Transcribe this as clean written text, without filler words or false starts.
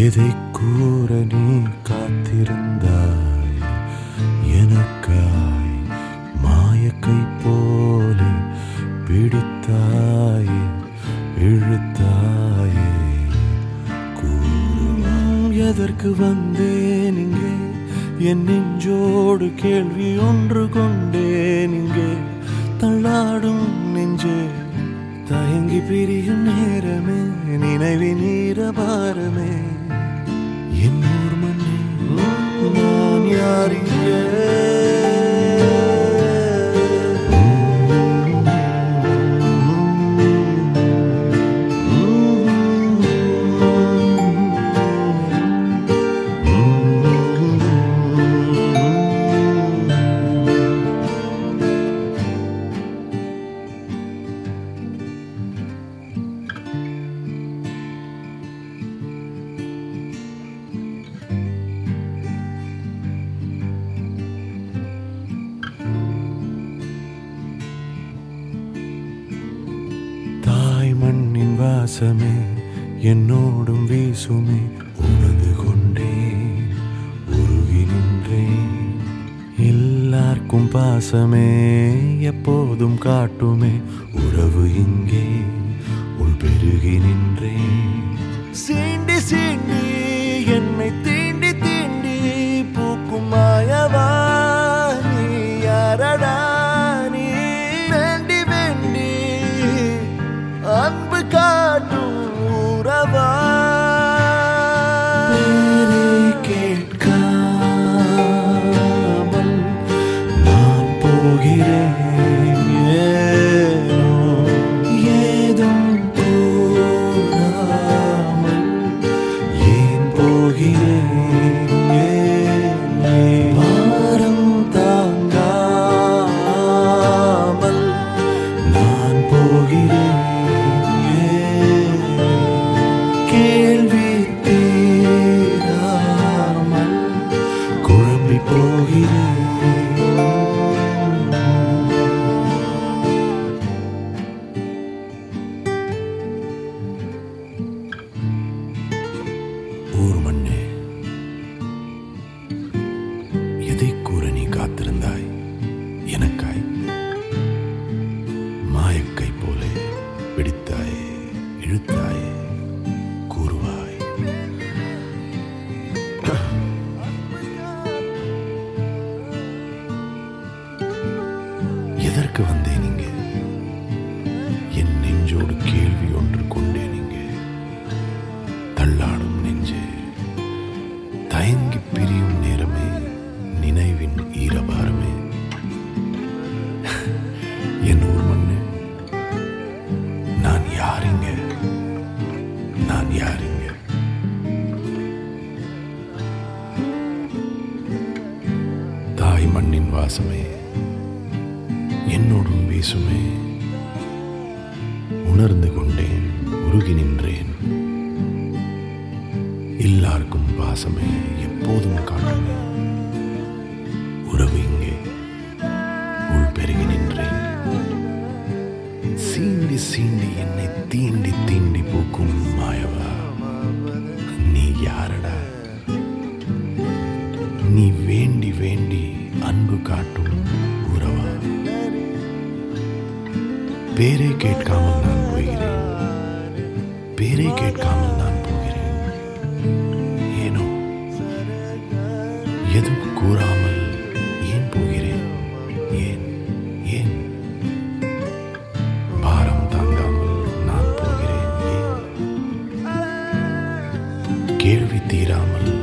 எதை கூற நீ காத்திருந்தாய் எனக்காய் மாயக்கை போலே பிடித்தாயே இழுத்தாயே கூறும் எதற்கு வந்தேன் இங்கே என் நெஞ்சோடு கேள்வி ஒன்று கொண்டேன் இங்கே தள்ளாடும் நெஞ்சே தயங்கி பிரியும் நேரமே நினைவின் ஈரபாரமே என் ஊர் மண்ணே நான் யாரிங்கே மண்ணின் வாசமே என்னோடும் வீசுமே உணர்ந்து கொண்டேன் உருகி நின்றேன் எல்லாருக்கும் பாசமே எப்போதும் காட்டுமே உறவு இங்கே உள் பெருகி நின்றேன் சீண்டி சீண்டி என்னை தீண்டி தீண்டி பூக்கும் மாயவா நீ யாரடா நீ வேண்டி வேண்டி அன்பு காட்டும் உறவா கேட்காமல் நான் போகிறேன் ஏதும் கூறாமல் ஏன் போகிறேன் பாரம் தாங்காமல் நான் போகிறேன் கேள்வி தீராமல் குழம்பி போகிறேன் ஊர் மண்ணே எதை கூற நீ காத்திருந்தாய் எனக்காய் மாயக்கை போலே பிடித்தாயே இழுத்தாயே கூறுவாய் எதற்கு வந்தேன் இங்கே என் நெஞ்சோடு கேள்வி ஒன்று கொண்டேன் இங்கே தள்ளாடும் நெஞ்சே தயங்கி பிரியும் நேரமே நினைவின் ஈரபாரமே என் ஊர் மண்ணு நான் யாருங்க நான் யாருங்க தாய் மண்ணின் வாசமே என்னோடும் வீசுமே உணர்ந்து கொண்டேன் உருகி நின்றேன் எல்லாருக்கும் பாசமே எப்போதும் காட்டுமே உறவு இங்கே உள் பெருகி நின்றேன் சீண்டி சீண்டி என்னை தீண்டி தீண்டி பூக்கும் மாயவா நீ யாரடா நீ வேண்டி வேண்டி அன்பு காட்டும் உறவா பேரை கேட்காமல் நான் போகிறேன் பேரை கேட்காமல் நான் போகிறேன் ஏனோ எதுவும் கூறாமல் ஏன் போகிறேன் ஏன் ஏன் பாரம் தாங்காமல் நான் போகிறேன் ஏன் கேள்வி தீராமல்